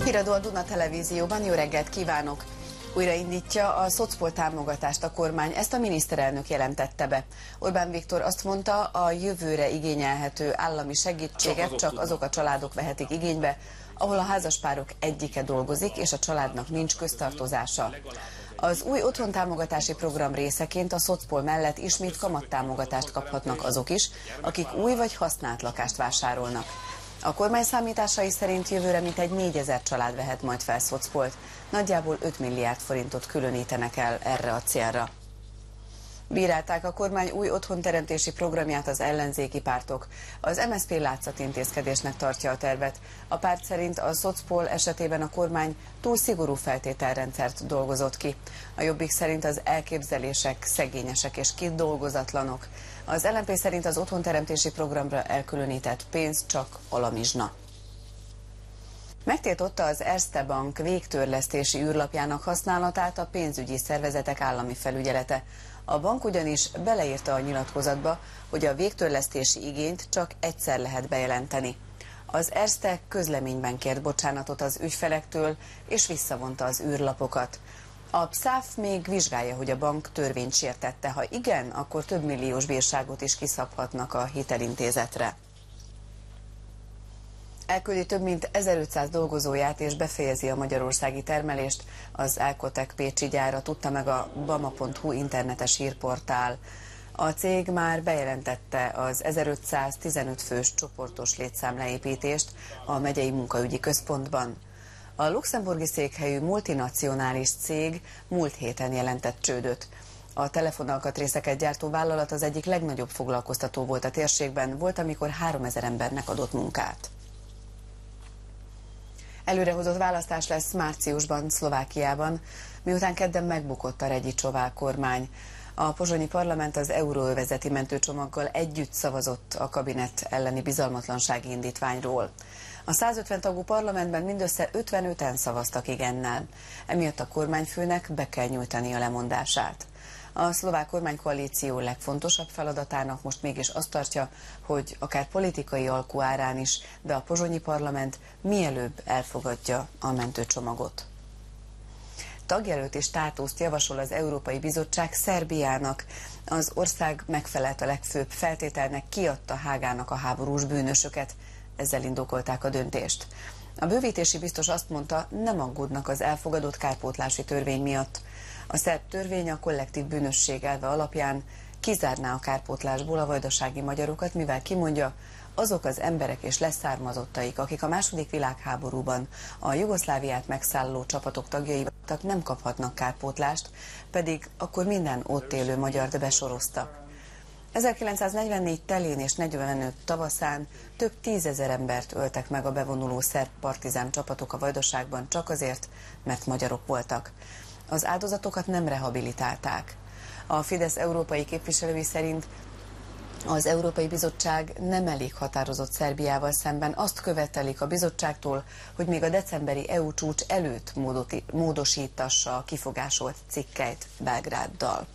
Híradó a Duna Televízióban, jó reggelt kívánok! Újraindítja a Szocpol támogatást a kormány, ezt a miniszterelnök jelentette be. Orbán Viktor azt mondta, a jövőre igényelhető állami segítséget csak azok a családok vehetik igénybe, ahol a házaspárok egyike dolgozik, és a családnak nincs köztartozása. Az új otthontámogatási program részeként a Szocpol mellett ismét kamattámogatást kaphatnak azok is, akik új vagy használt lakást vásárolnak. A kormány számításai szerint jövőre mintegy 4000 család vehet majd fel Szocpolt. Nagyjából 5 milliárd forintot különítenek el erre a célra. Bírálták a kormány új otthonteremtési programját az ellenzéki pártok. Az MSZP látszatintézkedésnek tartja a tervet. A párt szerint a Szocpol esetében a kormány túl szigorú feltételrendszert dolgozott ki. A Jobbik szerint az elképzelések szegényesek és kidolgozatlanok. Az LMP szerint az otthonteremtési programra elkülönített pénz csak alamizsna. Megtiltotta az Erste Bank végtörlesztési űrlapjának használatát a pénzügyi szervezetek állami felügyelete. A bank ugyanis beleírta a nyilatkozatba, hogy a végtörlesztési igényt csak egyszer lehet bejelenteni. Az Erste közleményben kért bocsánatot az ügyfelektől, és visszavonta az űrlapokat. A PSZÁF még vizsgálja, hogy a bank törvényt sértette. Ha igen, akkor több milliós bírságot is kiszabhatnak a hitelintézetre. Elküldi több mint 1500 dolgozóját és befejezi a magyarországi termelést. Az Alkotech pécsi gyára tudta meg a bama.hu internetes hírportál. A cég már bejelentette az 1515 fős csoportos létszámleépítést a megyei munkaügyi központban. A luxemburgi székhelyű multinacionális cég múlt héten jelentett csődöt. A telefonalkatrészeket gyártó vállalat az egyik legnagyobb foglalkoztató volt a térségben, volt, amikor 3000 embernek adott munkát. Előrehozott választás lesz márciusban Szlovákiában, miután kedden megbukott a Redicsová kormány. A pozsonyi parlament az euróövezeti mentőcsomaggal együtt szavazott a kabinet elleni bizalmatlansági indítványról. A 150 tagú parlamentben mindössze 55-en szavaztak igennel. Emiatt a kormányfőnek be kell nyújtani a lemondását. A szlovák kormánykoalíció legfontosabb feladatának most mégis azt tartja, hogy akár politikai alkú árán is, de a pozsonyi parlament mielőbb elfogadja a mentőcsomagot. Tagjelölti státuszt javasol az Európai Bizottság Szerbiának. Az ország megfelelt a legfőbb feltételnek, kiadta Hágának a háborús bűnösöket. Ezzel indokolták a döntést. A bővítési biztos azt mondta, nem aggódnak az elfogadott kárpótlási törvény miatt. A szerb törvény a kollektív bűnösség elve alapján kizárná a kárpótlásból a vajdasági magyarokat, mivel kimondja, azok az emberek és leszármazottaik, akik a II. Világháborúban a Jugoszláviát megszálló csapatok tagjai voltak, nem kaphatnak kárpótlást, pedig akkor minden ott élő magyart besoroztak. 1944 telén és 45 tavaszán több 10 000 embert öltek meg a bevonuló szerb partizán csapatok a Vajdaságban csak azért, mert magyarok voltak. Az áldozatokat nem rehabilitálták. A Fidesz európai képviselői szerint az Európai Bizottság nem elég határozott Szerbiával szemben, azt követelik a bizottságtól, hogy még a decemberi EU csúcs előtt módosítassa a kifogásolt cikkeit Belgráddal.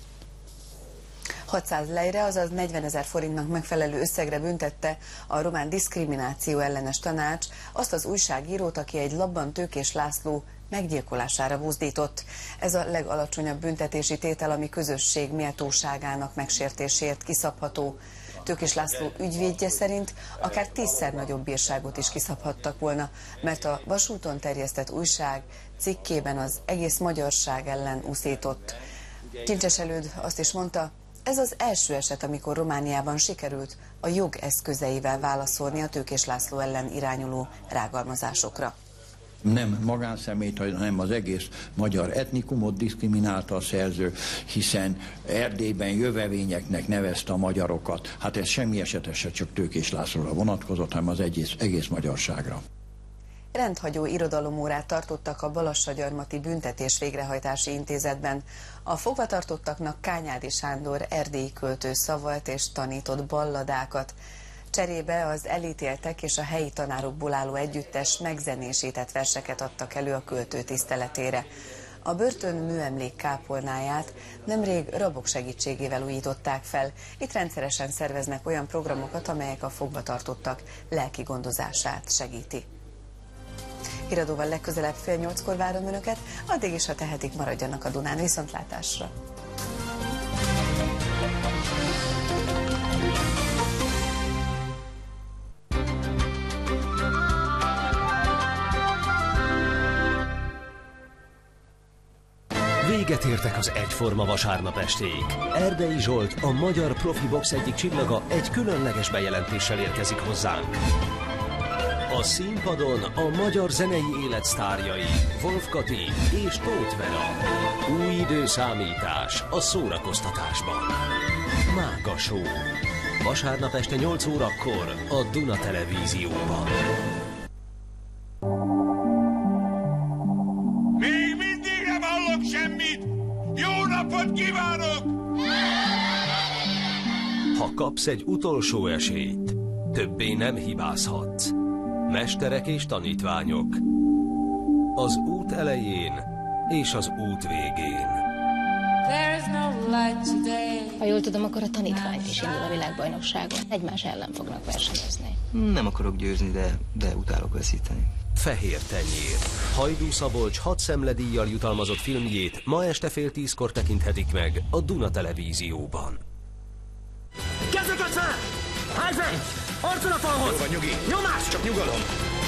600 lejre, azaz 40 000 forintnak megfelelő összegre büntette a román diszkrimináció ellenes tanács azt az újságírót, aki egy labban Tőkés László meggyilkolására buzdított. Ez a legalacsonyabb büntetési tétel, ami közösség méltóságának megsértéséért kiszabható. Tőkés László ügyvédje szerint akár 10-szer nagyobb bírságot is kiszabhattak volna, mert a vasúton terjesztett újság cikkében az egész magyarság ellen uszított. Kincses Előd azt is mondta, ez az első eset, amikor Romániában sikerült a jog eszközeivel válaszolni a Tőkés László ellen irányuló rágalmazásokra. Nem magánszemélyt, hanem az egész magyar etnikumot diszkriminálta a szerző, hiszen Erdélyben jövevényeknek nevezte a magyarokat. Hát ez semmi esetesen csak Tőkés Lászlóra vonatkozott, hanem az egész magyarságra. Rendhagyó irodalomórát tartottak a Balassagyarmati Büntetés Végrehajtási Intézetben. A fogvatartottaknak Kányádi Sándor erdélyi költő szavalt és tanított balladákat. Cserébe az elítéltek és a helyi tanárokból álló együttes megzenésített verseket adtak elő a költő tiszteletére. A börtön műemlék kápolnáját nemrég rabok segítségével újították fel. Itt rendszeresen szerveznek olyan programokat, amelyek a fogvatartottak lelki gondozását segíti. Híradóval legközelebb 7:30-kor várom Önöket, addig is, ha tehetik, maradjanak a Dunán. Viszontlátásra! Véget értek az egyforma vasárnap estéig. Erdei Zsolt, a magyar profi box egyik csillaga egy különleges bejelentéssel érkezik hozzánk. A színpadon a magyar zenei élet sztárjai, Wolf Kati és Tóth Vera. Új időszámítás a szórakoztatásban. Mága Show. Vasárnap este 8 órakor a Duna Televízióban. Még mindig nem hallok semmit! Jó napot kívánok! Ha kapsz egy utolsó esélyt, többé nem hibázhatsz. Mesterek és tanítványok. Az út elején és az út végén. Ha jól tudom, akkor a tanítványt is indul a világbajnokságon. Egymás ellen fognak versenyezni. Nem akarok győzni, de utálok veszíteni. Fehér tenyér. Hajdú Szabolcs 6 szemledíjjal jutalmazott filmjét ma este 9:30-kor tekinthetik meg a Duna Televízióban. Kezeket fel! Állj fel! Arcon a falhoz! Jó van, nyugi! Nyomás! Csak nyugalom!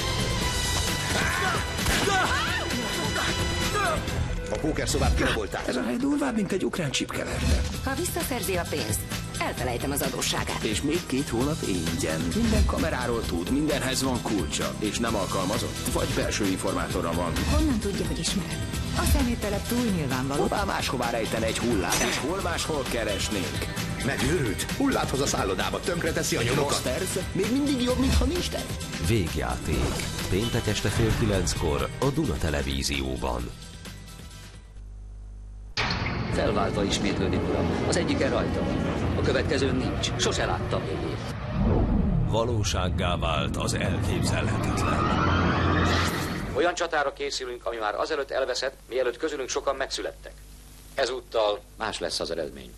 A pókerszobát kirabolták. Ez a hely durvább, mint egy ukrán csipkeverte. Ha visszaszerzi a pénzt, elfelejtem az adósságát. És még 2 hónap ingyen. Minden kameráról tud, mindenhez van kulcsa. És nem alkalmazott, vagy belső informátora van. Honnan tudja, hogy ismered? A szeméttelep túl nyilvánvaló. Hová máshová rejten egy hullát, és hol máshol keresnénk. Megőrült? Hullát hoz a szállodába, tönkreteszi a nyomokat. Persze, még mindig jobb, mintha nincs te. Végjáték. Péntek este 8:30-kor a Duna Televízióban. Felváltva ismétlődik, uram. Az egyiken rajta van. A következőn nincs. Sose láttam még ilyet. Valósággá vált az elképzelhetetlen. Olyan csatára készülünk, ami már azelőtt elveszett, mielőtt közülünk sokan megszülettek. Ezúttal más lesz az eredmény.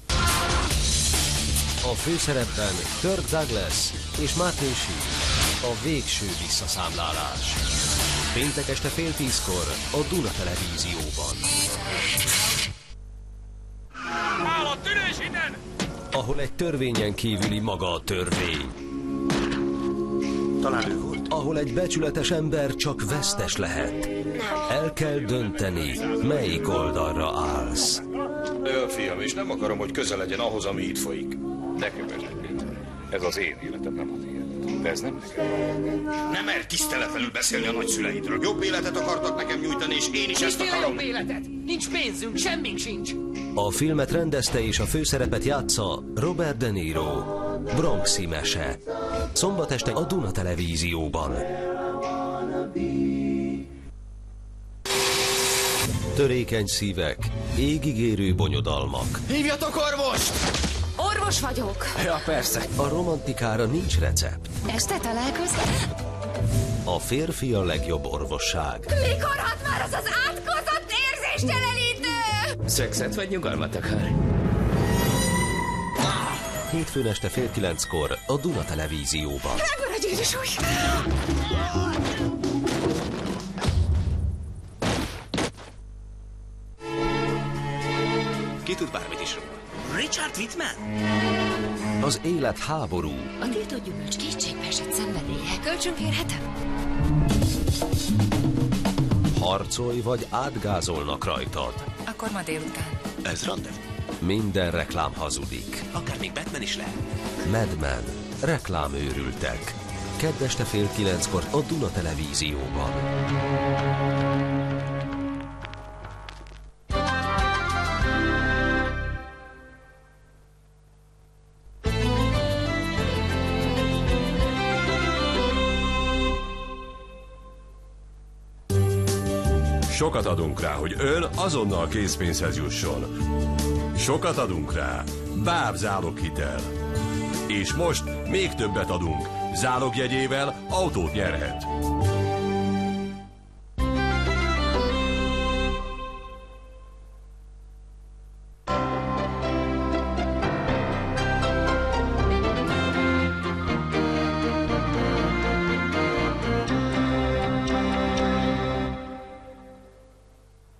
A főszerepben Kirk Douglas és Martin Sheen. A végső visszaszámlálás. Péntek este 9:30-kor a Duna Televízióban. Áll a tűnés innen! Ahol egy törvényen kívüli maga a törvény. Talán ő volt. Ahol egy becsületes ember csak vesztes lehet. El kell dönteni, melyik oldalra állsz. Ő a fiam, és nem akarom, hogy közel legyen ahhoz, ami itt folyik. Ne kövesd, Péter. Ez az én életem, nem a tiéd. De ez nem nekem. Nem mer tiszteletlenül beszélni a nagyszüleidről. Jobb életet akartak nekem nyújtani, és én is ezt akarom. Jobb életet! Nincs pénzünk, semmink sincs! A filmet rendezte és a főszerepet játsza Robert De Niro. Bronxi mese. Szombat este a Duna Televízióban. Törékeny szívek, égigérő bonyodalmak. Hívjatok orvost! Orvos vagyok! Ja, persze. A romantikára nincs recept. Este találkozunk? A férfi a legjobb orvosság. Mikor hat már az átkozott érzéstelenítő? Szexet vagy nyugalmat akar? Hétfőn este 8:30-kor a Duna Televízióban. Megmaradj, Jézus új! Ki tud bármit is róla? Richard Whitman? Az élet háború. A tiltott gyümölcs kétségbe esett szenvedélye. Kölcsön kérhetem? Harcolj vagy átgázolnak rajtad. Akkor ma délután. Ez rendezvú. Minden reklám hazudik. Akár még Batman is lehet. Mad Men. Reklámőrültek. Kedd este 8:30-kor a Duna Televízióban. Sokat adunk rá, hogy ön azonnal készpénzhez jusson. Sokat adunk rá. BÁV záloghitel. És most még többet adunk. Zálogjegyével autót nyerhet.